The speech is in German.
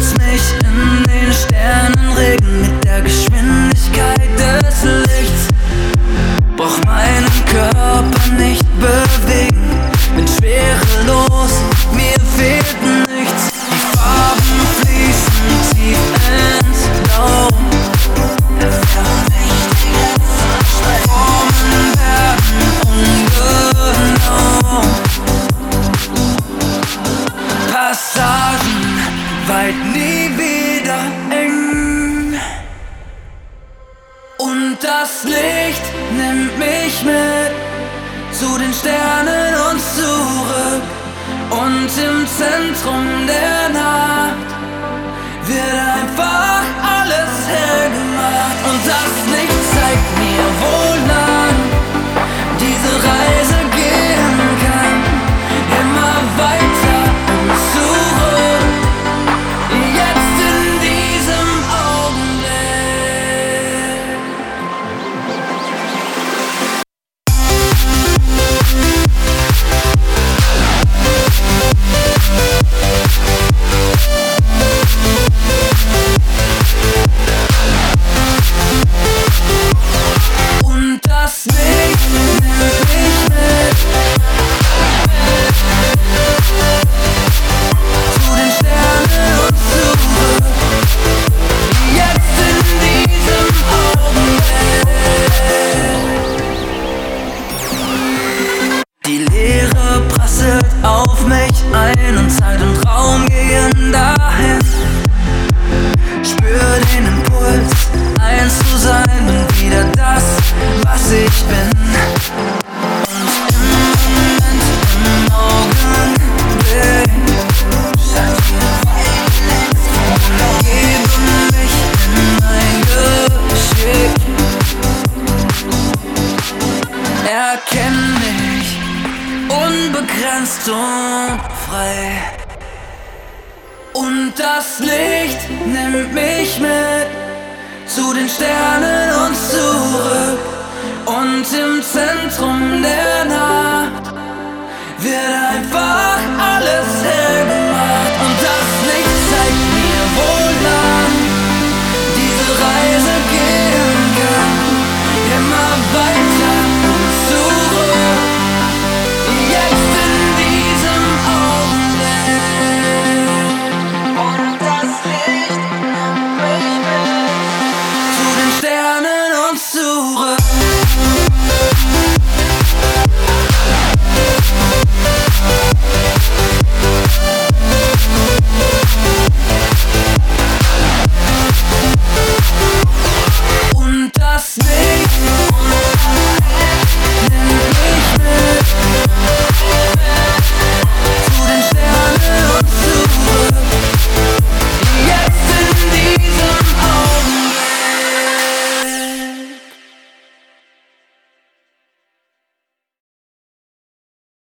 stürz mich in den Sternenregen mit der Geschwindigkeit des Lichts. Brauch meinen Körper nicht bewegen, bin schwerelos, mir fehlt nichts. Die Farben fließen tief ins Blau. Formen werden ungenau. Passagen weit nie wieder eng. Und das Licht nimmt mich mit zu den Sternen und zurück. Und im Zentrum der Nacht wird einfach alles hell gemacht. Und das Licht zeigt mir, wo lang diese Reise gehen kann. Immer weiter und zurück, jetzt in diesem Augenblick. Und das Licht nimmt mich mit zu den Sternen und zurück, jetzt in diesem Augenblick. Die Leere prasselt auf mich ein und Zeit und Raum gehen dahin. Spür den Impuls, eins zu sein, bin wieder das, was ich bin. Und im Moment, im Augenblick, gebe mich in mein Geschick. Erkenn mich unbegrenzt und frei. Und das Licht nimmt mich mit zu den Sternen und zurück. Und im Zentrum der Nacht wird einfach alles hell.